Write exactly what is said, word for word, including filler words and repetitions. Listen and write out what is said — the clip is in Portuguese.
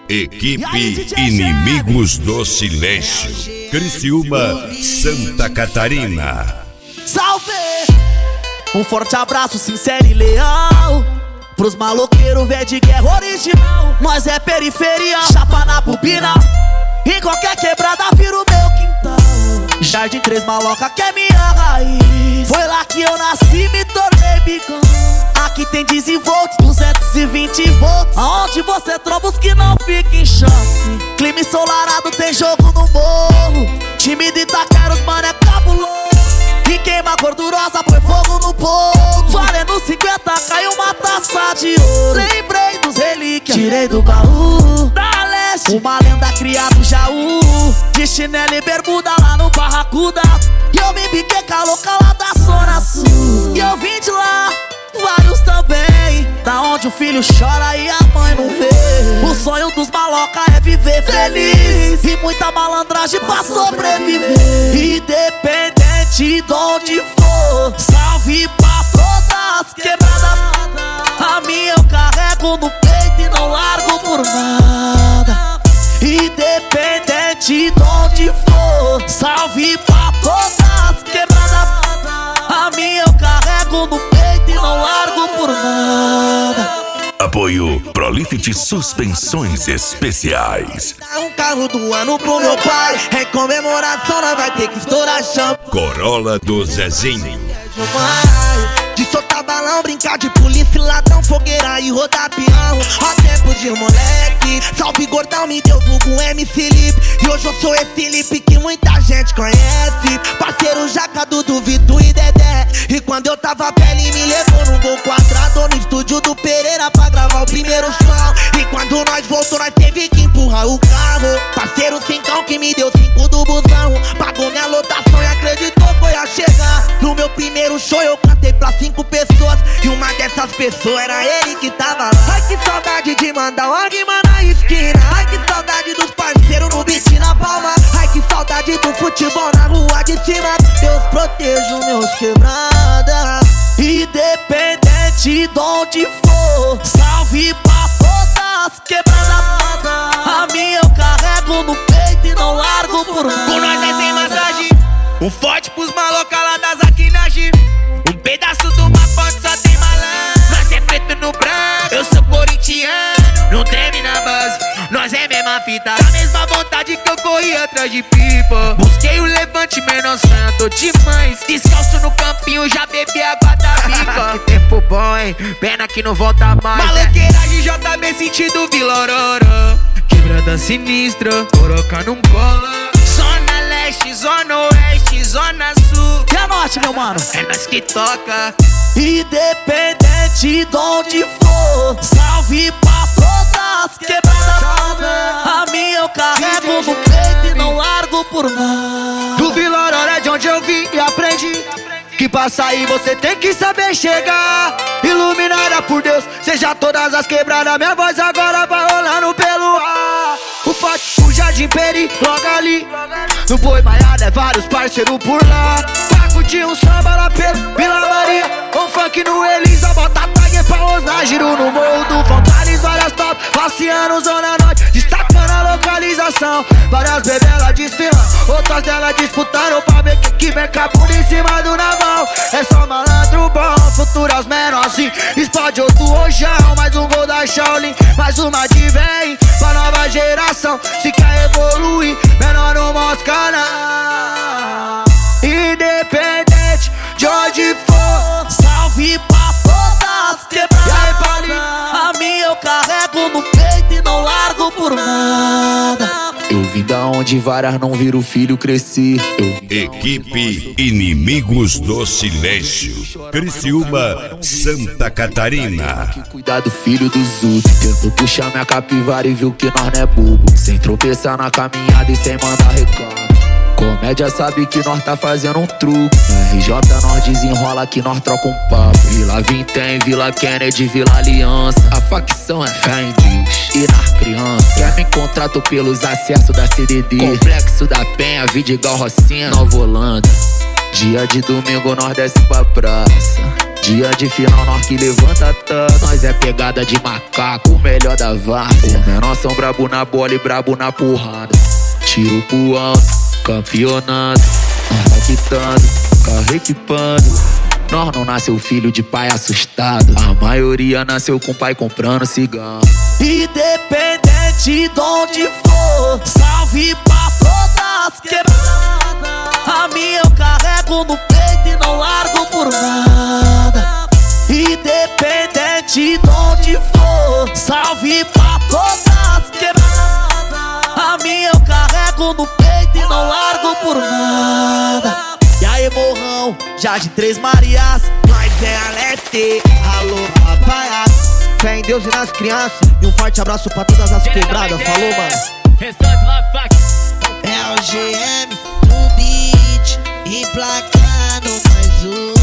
Equipe Inimigos do Silêncio, Criciúma, Santa Catarina. Salve! Um forte abraço sincero e leal pros maloqueiros véi de guerra original. Nós é periferia, chapa na bobina. Em qualquer quebrada vira o meu quintal. Jardim Três Maloca que é minha raiz. Foi lá que eu nasci e me tornei bigão. Aqui tem desenvolts, duzentos e vinte volts. Aonde você tromba os que não fica em choque. Clima ensolarado, tem jogo no morro. Time de Itaquera, os mano é cabuloso. E queima gordurosa, põe fogo no povo. Valendo cinquenta, caiu uma taça de ouro. Lembrei dos relíquias, tirei do baú da leste, uma lenda criada no Jaú. De chinelo e bermuda lá no Barracuda. E eu me biquei com a louca lá da Zona Sul. E eu vim de lá, vários também, da onde o filho chora e a mãe não vê. O sonho dos maloca é viver feliz e muita malandragem pra sobreviver. Independente de onde for, salve pra todas quebradas. A minha eu carrego no peito e não largo por nada. Independente de onde for, salve pra todas quebradas. A minha eu carrego no peito e não largo por nada. Apoio Prolifit Suspensões Especiais. Dá um carro do ano pro meu pai. Em comemoração nós vai ter que estourar champanhe. Corolla do Zezinho. De soltar balão, brincar de polícia, ladrão, fogueira e rodar peão. Ó tempo de moleque, salve gordão, me deu vulgo M C Lipe. E hoje eu sou esse Lipe que muita gente conhece. Parceiro Jaca, Dudu, Vitor e Dedé. E quando eu tava pele me levou num gol quadrado no estúdio do Pereira pra gravar o primeiro som. E quando nós voltou nós teve que empurrar o carro. Parceiro cincão que me deu cinco do busão. Pagou minha lotação e acreditou que eu ia chegar. No meu primeiro show eu cantei pra cinco pessoas e uma dessas pessoas era ele que tava lá. Ai que saudade de mandar uma rima na esquina. Ai que saudade dos parceiros no beat na palma. Ai que saudade do futebol na rua de cima. Deus proteja meus quebrada. Independente de onde for, salve pra todas quebrada. A minha eu carrego no peito e não largo por nada. Com nós é sem massagem. Um forte pros maloca lá das aquinagem. Um pedaço do mapa onde só tem malandro. Nós é preto no branco, eu sou corintiano. Não treme na base, nós é mesma fita. Da mesma vontade que eu corri atrás de pipa. Busquei o levante, menor santo demais. Descalço no campinho, já bebi água da pipa. Que tempo bom, hein? Pena que não volta mais. Maloqueiragem J B sentido Vila Aurora. Quebrada sinistra, coroca não cola. Zona Leste, Zona Oeste, Zona Sul. E a Norte, meu mano? É nós que toca. Independente de onde for, salve pra todas quebradas. A minha eu carrego no peito e não largo por nada. Do Vila Aurora é de onde eu vim e aprendi que pra sair você tem que saber chegar. Iluminada por Deus, seja todas as quebradas. Minha voz agora vai rolando pelo ar. O forte, o Jardim Peri, logo ali. No Boi Maiada é vários parceiros por lá. Pra curtir um samba lá pelo Vila Maria. Um funk no Elisa, bota tag pra osnar. Giro no morro do Fontales, várias top. Passeando Zona Norte, destacando a localização. Várias bebelas desfilando, outras delas disputando pra ver quem que vem capundo em cima do naval. É só malandro bom, futuras menorzinho. Explode outro rojão, mais um gol da Shaolin. Mais uma de vem, pra nova geração. Se quer evoluir, menor não mosca não. Independente de onde for, salve pra todas quebradas. A minha eu carrego no peito e não largo por nada. Eu vim da onde várias não viram o filho crescer. Equipe Inimigos do Silêncio, Criciúma, Santa Catarina. Que cuidar do filho dos outros. Tentou puxar minha capivara e viu que nós não é bobo. Sem tropeçar na caminhada e sem mandar recado. Comédia sabe que nós tá fazendo um truque. Na R J nós desenrola que nós troca um papo. Vila Vintém, Vila Kennedy, Vila Aliança. A facção é fé em Deus e nas crianças. Quer me contrato pelos acessos da C D D. Complexo da Penha, Vidigal, Rocinha, Nova Holanda. Dia de domingo nós desce pra praça. Dia de final nós que levanta a taça. Nós é pegada de macaco, o melhor da várzea. Os menor são brabo na bola e brabo na porrada. Tiro pro alto, campeonato. Nós tá quitando, carro equipando. Nós não nasceu filho de pai assustado. A maioria nasceu com pai comprando cigarro. Independente de onde for, salve pra todas quebradas. A minha eu carrego no peito e não largo por nada. Independente de onde for, salve pra todas quebradas. A minha eu carrego no peito e não largo por nada. E aí, morrão, já de Três Marias, nós é Alete. Alô, papai, fé em Deus e nas crianças. E um forte abraço pra todas as quebradas. Falou, mano. É o G M no beat, emplacando mais um.